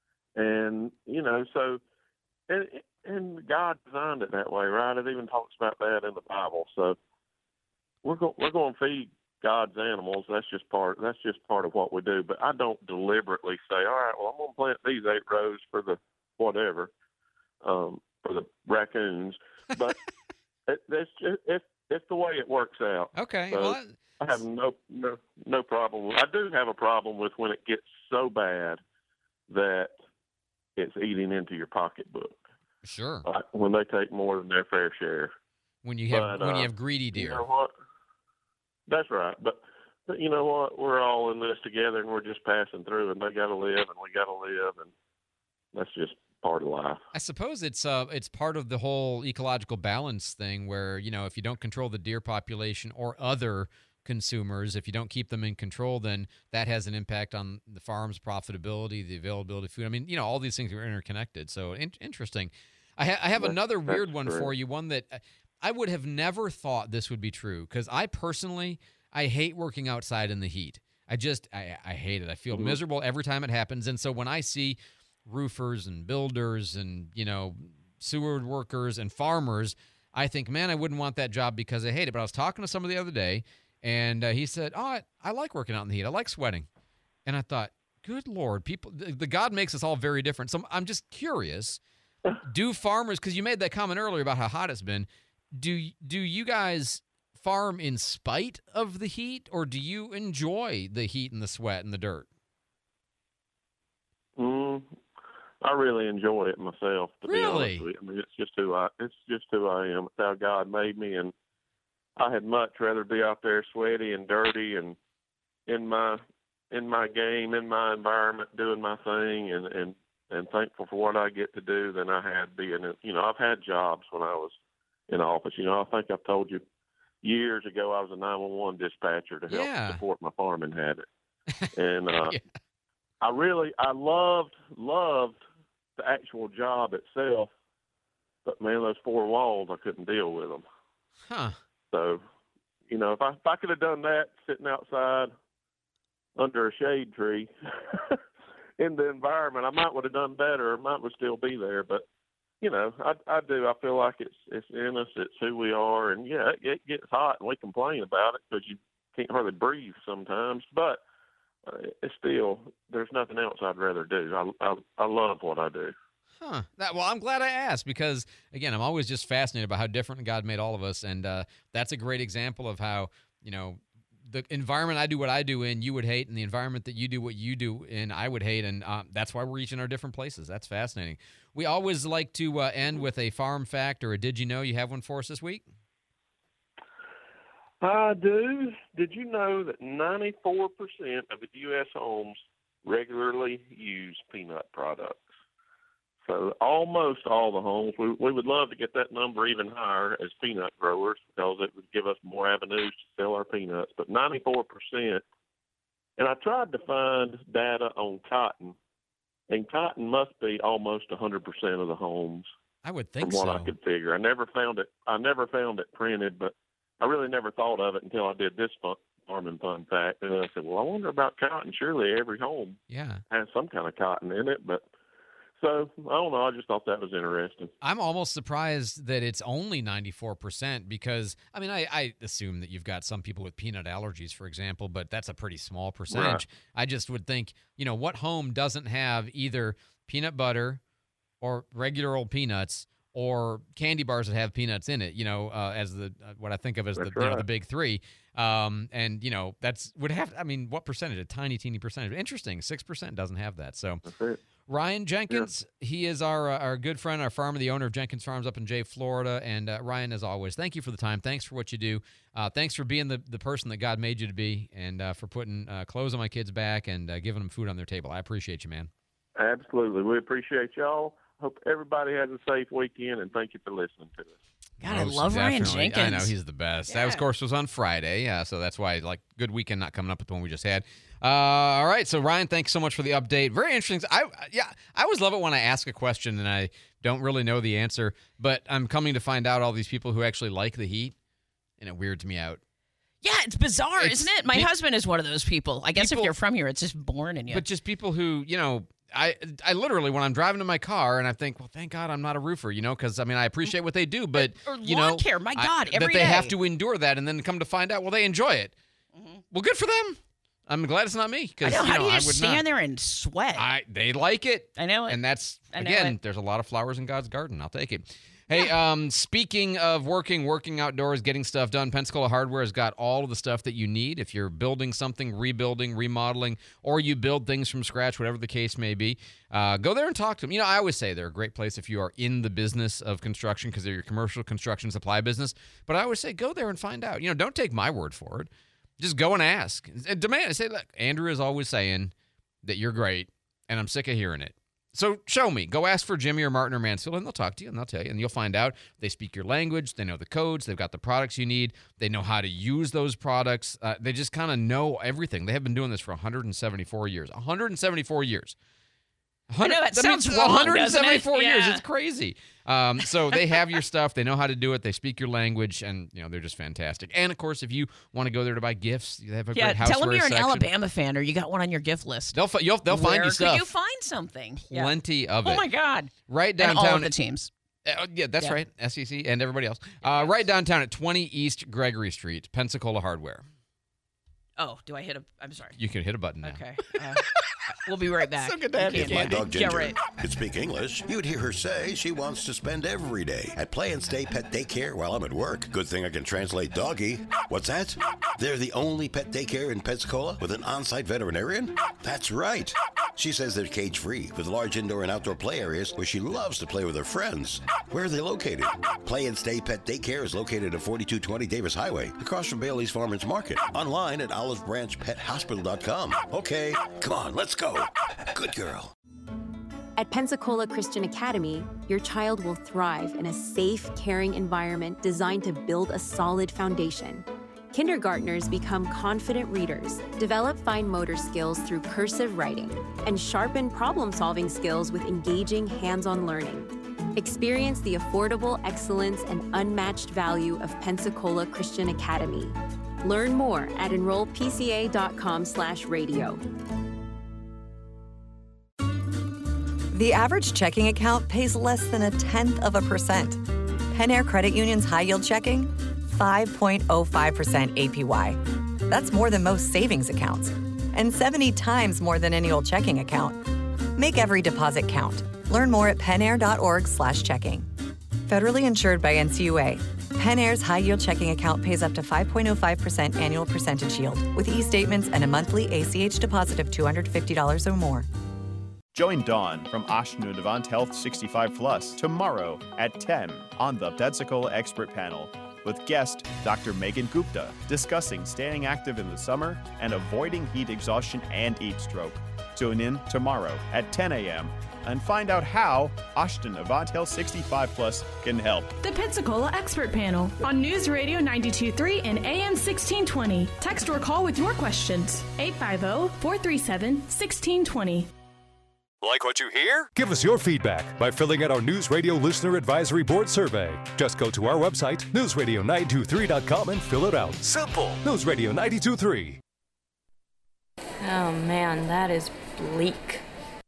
and you know, so and and God designed it that way, right? It even talks about that in the Bible. So we're going we're going to feed God's animals. That's just part. That's just part of what we do. But I don't deliberately say, all right, well, I'm going to plant these eight rows for the whatever, um, for the raccoons. But it, it's just it's it's the way it works out. Okay. So Well, I have no no no problem. I do have a problem with when it gets so bad that it's eating into your pocketbook. Sure. Like when they take more than their fair share. When you have But, when you uh, have greedy deer. You know what? That's right. But, but you know what? We're all in this together, and we're just passing through, and they got to live, and we got to live, and that's just part of life. I suppose it's uh it's part of the whole ecological balance thing, where you know if you don't control the deer population or other consumers, if you don't keep them in control, then that has an impact on the farm's profitability, the availability of food. I mean, you know, all these things are interconnected. So in- interesting. I, ha- I have That's- another that's weird one for correct. you, one that uh, I would have never thought this would be true, because I personally, I hate working outside in the heat. I just, I, I hate it. I feel Mhm. miserable every time it happens. And so when I see roofers and builders and, you know, sewer workers and farmers, I think, man, I wouldn't want that job because I hate it. But I was talking to somebody the other day, and uh, he said, oh, I, I like working out in the heat. I like sweating. And I thought, good Lord, people, the, the God makes us all very different. So I'm just curious, do farmers, because you made that comment earlier about how hot it's been, do do you guys farm in spite of the heat, or do you enjoy the heat and the sweat and the dirt? Mm, I really enjoy it myself. To Really? be honest with you, I mean, it's just who I it's just who I am. It's how God made me, and I had much rather be out there sweaty and dirty and in my in my game, in my environment, doing my thing, and and and thankful for what I get to do than I had being. You know, I've had jobs when I was in office. You know, I think I've told you years ago I was a nine one one dispatcher to help Yeah. support my farming habit, and uh, Yeah. I really I loved loved the actual job itself, but man, those four walls I couldn't deal with them. Huh. So, you know, if I if I could have done that sitting outside under a shade tree in the environment, I might would have done better. It might would still be there, but you know, I I do. I feel like it's it's in us. It's who we are, and yeah, it, it gets hot, and we complain about it because you can't hardly breathe sometimes. But uh, it's still there's nothing else I'd rather do. I I, I love what I do. Huh. That, well, I'm glad I asked because, again, I'm always just fascinated by how different God made all of us, and uh, that's a great example of how, you know, the environment I do what I do in, you would hate, and the environment that you do what you do in, I would hate, and uh, that's why we're each in our different places. That's fascinating. We always like to uh, end with a farm fact or a did you know. You have one for us this week? I do. Did you know that ninety-four percent of the U S homes regularly use peanut products? So almost all the homes, we, we would love to get that number even higher as peanut growers because it would give us more avenues to sell our peanuts. But ninety-four percent, and I tried to find data on cotton, and cotton must be almost one hundred percent of the homes. I would think from what so. I could figure. I never found it. I never found it printed, but I really never thought of it until I did this fun, farming fun fact. And I said, well, I wonder about cotton. Surely every home Yeah. has some kind of cotton in it, but so, I don't know. I just thought that was interesting. I'm almost surprised that it's only ninety-four percent because, I mean, I, I assume that you've got some people with peanut allergies, for example, but that's a pretty small percentage. Right. I just would think, you know, what home doesn't have either peanut butter or regular old peanuts or candy bars that have peanuts in it, you know, uh, as the uh, what I think of as That's the, you know, right. the big three. Um, and, you know, that's would have, I mean, what percentage? A tiny, teeny percentage. Interesting. six percent doesn't have that. So. That's it. Ryan Jenkins, he is our uh, our good friend, our farmer, the owner of Jenkins Farms up in Jay, Florida. And uh, Ryan, as always, thank you for the time. Thanks for what you do. Uh, thanks for being the, the person that God made you to be and uh, for putting uh, clothes on my kids' back and uh, giving them food on their table. I appreciate you, man. Absolutely. We appreciate y'all. Hope everybody has a safe weekend, and thank you for listening to us. God, I Most love Ryan definitely. Jenkins. I know, he's the best. That, of course, was on Friday, yeah, so that's why, like, good weekend not coming up with the one we just had. Uh, all right, so, Ryan, thanks so much for the update. Very interesting. I Yeah, I always love it when I ask a question and I don't really know the answer, but I'm coming to find out all these people who actually like the heat, and it weirds me out. Yeah, it's bizarre, It's- isn't it? My pe- husband is one of those people. I guess People- if you're from here, it's just born in you. But just people who, you know, I I literally, when I'm driving to my car and I think, well, thank God I'm not a roofer, you know, because, I mean, I appreciate what they do, but, Or you lawn know. care, my I- God, every That they day. have to endure that and then come to find out, well, they enjoy it. Well, good for them. I'm glad it's not me. I Because know. you How know, do you I just would stand not. there and sweat? I, they like it. I know it. And that's, I know again, it. there's a lot of flowers in God's garden. I'll take it. Hey, um, speaking of working, working outdoors, getting stuff done, Pensacola Hardware has got all of the stuff that you need. If you're building something, rebuilding, remodeling, or you build things from scratch, whatever the case may be, uh, go there and talk to them. You know, I always say they're a great place if you are in the business of construction because they're your commercial construction supply business. But I always say go there and find out. You know, don't take my word for it. Just go and ask. And demand. Say, look, Andrew is always saying that you're great, and I'm sick of hearing it. So show me. Go ask for Jimmy or Martin or Mansfield, and they'll talk to you, and they'll tell you, and you'll find out. They speak your language. They know the codes. They've got the products you need. They know how to use those products. Uh, they just kind of know everything. They have been doing this for one hundred seventy-four years. one hundred seventy-four years. I know, that sounds means wrong, one hundred doesn't it? seventy-four years. Yeah. It's crazy. Um, so they have your stuff. They know how to do it. They speak your language, and you know they're just fantastic. And of course, if you want to go there to buy gifts, they have a yeah, great houseware tell them you're an section. Alabama fan or you got one on your gift list. They'll fi- you'll, they'll find Where you stuff. could you find something? Yeah. Plenty of it. Oh, my God. Right And downtown. all of the teams. Uh, yeah, that's Yeah. right. S E C and everybody else. Uh, right downtown at twenty East Gregory Street, Pensacola Hardware. Oh, do I hit a? I'm sorry. You can hit a button now. Okay. Uh, we'll be right back. So good to have you, If my dog Yeah, Ginger right. could speak English, you'd hear her say she wants to spend every day at Play and Stay Pet Daycare while I'm at work. Good thing I can translate doggy. What's that? They're the only pet daycare in Pensacola with an on-site veterinarian? That's right. She says they're cage-free with large indoor and outdoor play areas where she loves to play with her friends. Where are they located? Play and Stay Pet Daycare is located at forty-two twenty Davis Highway, across from Bailey's Farmers Market. Online at olive branch pet hospital dot com. Okay, come on, let's go. Good girl. At Pensacola Christian Academy, your child will thrive in a safe, caring environment designed to build a solid foundation. Kindergartners become confident readers, develop fine motor skills through cursive writing, and sharpen problem-solving skills with engaging hands-on learning. Experience the affordable excellence and unmatched value of Pensacola Christian Academy. Learn more at enroll p c a dot com slash radio. The average checking account pays less than a tenth of a percent. Penn Air Credit Union's high-yield checking, five point oh five percent A P Y. That's more than most savings accounts, and seventy times more than any old checking account. Make every deposit count. Learn more at pennair.org slash checking. Federally insured by N C U A. Penn Air's high-yield checking account pays up to five point oh five percent annual percentage yield with e-statements and a monthly A C H deposit of two hundred fifty dollars or more. Join Dawn from Ashnu Devant Health sixty-five plus tomorrow at ten on the Pensacola Expert Panel with guest Doctor Megan Gupta discussing staying active in the summer and avoiding heat exhaustion and heat stroke. Tune in tomorrow at ten a.m. and find out how Ashton Devant Health sixty-five plus can help. The Pensacola Expert Panel on News Radio ninety-two point three and A M sixteen twenty. Text or call with your questions. eight five zero, four three seven, one six two zero. Like what you hear? Give us your feedback by filling out our News Radio Listener Advisory Board survey. Just go to our website, news radio nine two three dot com, and fill it out. Simple. News Radio ninety-two point three. Oh, man, that is bleak.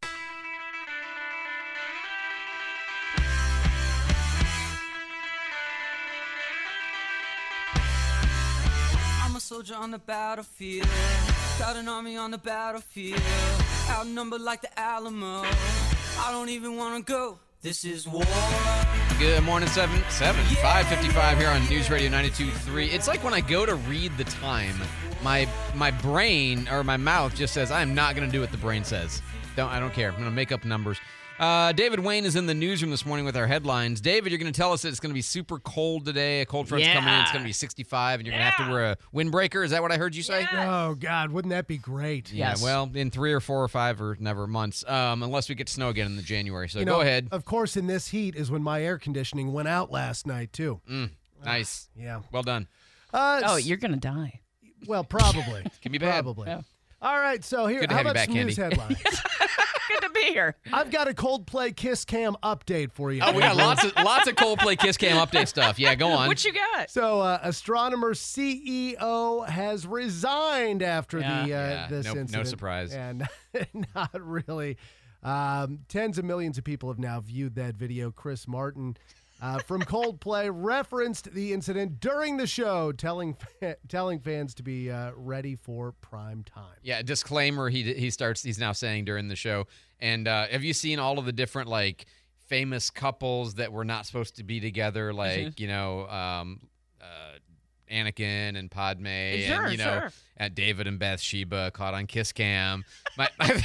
I'm a soldier on the battlefield, got an army on the battlefield, outnumbered like the Alamo. I don't even want to go. This is war. Good morning, seven, seven, five fifty-five here on News Radio ninety-two point three. It's like when I go to read the time, my my brain or my mouth just says, I'm not going to do what the brain says. Don't I don't care. I'm going to make up numbers. Uh, David Wayne is in the newsroom this morning with our headlines. David, you're going to tell us that it's going to be super cold today. A cold front's Yeah. coming in. It's going to be sixty-five, and you're going to have to wear a windbreaker. Is that what I heard you say? Oh, God, wouldn't that be great? Yeah, well, in three or four or five or never months, um, unless we get snow again in the January. So You go know, ahead. Of course, in this heat is when my air conditioning went out last night, too. Mm, nice. Yeah. Well done. Uh, Oh, s- you're going to die. Well, probably. Can be bad. Probably. Yeah. All right, so here, Good to how have you about back, some news Candy. headlines? Good to be here. I've got a Coldplay Kiss Cam update for you. Oh, we got Andrew. lots of lots of Coldplay Kiss Cam update stuff. Yeah, go on. What you got? So, uh, astronomer C E O has resigned after Yeah. the uh, Yeah, this no- no incident. surprise. And not really. Um, tens of millions of people have now viewed that video. Chris Martin uh, from Coldplay referenced the incident during the show, telling fa- telling fans to be uh, ready for prime time. Yeah, disclaimer. He he starts. He's now saying during the show. And uh, have you seen all of the different like famous couples that were not supposed to be together? Like Mhm. you know, um, uh, Anakin and Padme, Sure, and you know, sure. uh, David and Bathsheba caught on Kiss Cam. My, my,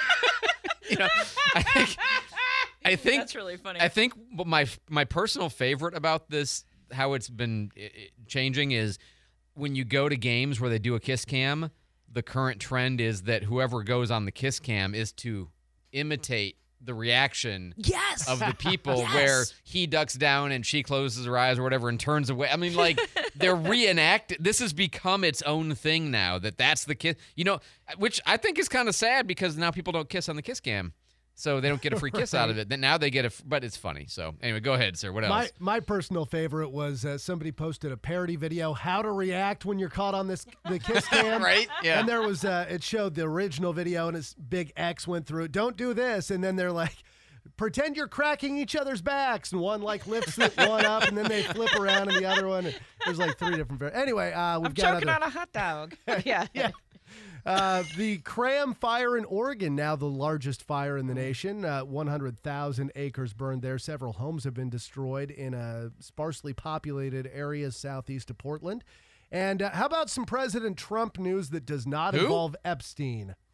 you know, I think. I think That's really funny. I think what my my personal favorite about this, how it's been i- i- changing, is when you go to games where they do a kiss cam. The current trend is that whoever goes on the kiss cam is to imitate the reaction Yes. of the people, Yes. where he ducks down and she closes her eyes or whatever and turns away. I mean, like they're reenacting. This has become its own thing now. That that's the kiss. You know, which I think is kind of sad because now people don't kiss on the kiss cam. So they don't get a free kiss out of it. Then now they get a, f- but it's funny. So anyway, go ahead, sir. What else? My my personal favorite was uh, somebody posted a parody video, how to react when you're caught on this the kiss cam. Right? Yeah. And there was uh, it showed the original video and this big X went through it. Don't do this, and then they're like, pretend you're cracking each other's backs, and one like lifts it one up, and then they flip around, and the other one. There's like three different. Var- anyway, uh, we've I'm got choking other- on a hot dog. yeah. yeah. Uh, the Cram Fire in Oregon, now the largest fire in the nation. Uh, one hundred thousand acres burned there. Several homes have been destroyed in a sparsely populated area southeast of Portland. And uh, how about some President Trump news that does not Who? involve Epstein?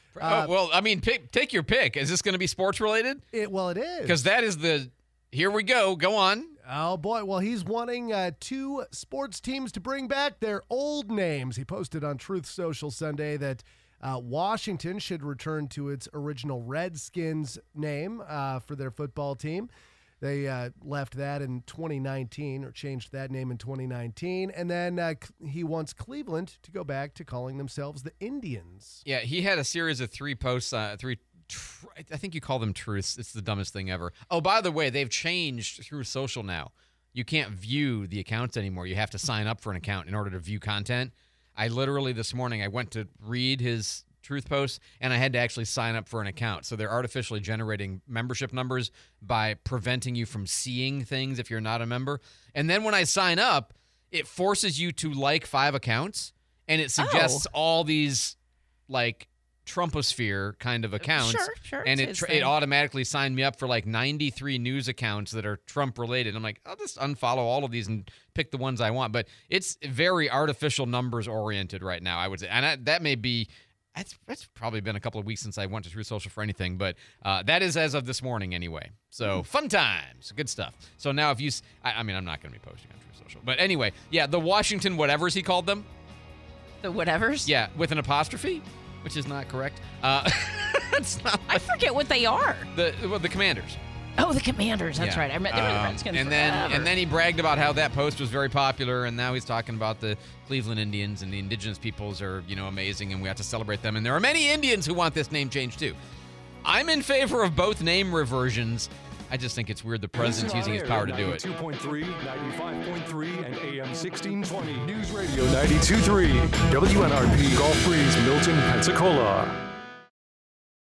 Uh, oh, well, I mean, pick, take your pick. Is this going to be sports related? It, well, it is. Because that is the, here we go. Go on. Oh, boy. Well, he's wanting uh, two sports teams to bring back their old names. He posted on Truth Social Sunday that uh, Washington should return to its original Redskins name uh, for their football team. They uh, left that in twenty nineteen, or changed that name in twenty nineteen. And then uh, he wants Cleveland to go back to calling themselves the Indians. Yeah, he had a series of three posts, uh, three, tr- I think you call them truths. It's the dumbest thing ever. Oh, by the way, they've changed through social now. You can't view the accounts anymore. You have to sign up for an account in order to view content. I literally, this morning, I went to read his truth posts, and I had to actually sign up for an account. So they're artificially generating membership numbers by preventing you from seeing things if you're not a member. And then when I sign up, it forces you to like five accounts, and it suggests Oh. all these like Trumposphere kind of accounts. Sure, sure, And it's it his tr- thing. it automatically signed me up for like ninety-three news accounts that are Trump related. I'm like, I'll just unfollow all of these and pick the ones I want. But it's very artificial numbers oriented right now, I would say. And I, that may be, It's, it's probably been a couple of weeks since I went to Truth Social for anything, but uh, that is as of this morning anyway. So fun times, good stuff. So now if you, s- I, I mean, I'm not going to be posting on Truth Social, but anyway, yeah, the Washington whatevers he called them. The whatevers? Yeah, with an apostrophe, which is not correct. Uh, it's not. I forget what they are. The well, the Commanders. Oh, the Commanders. That's Yeah. right. I met them in the Um, Redskins and then forever. and then he bragged about how that post was very popular, and now he's talking about the Cleveland Indians and the indigenous peoples are, you know, amazing, and we have to celebrate them. And there are many Indians who want this name changed too. I'm in favor of both name reversions. I just think it's weird the president's using his power to do it. ninety-two point three, ninety-five point three, and A M sixteen twenty. News Radio ninety-two point three. W N R P Gulf Breeze, Milton, Pensacola.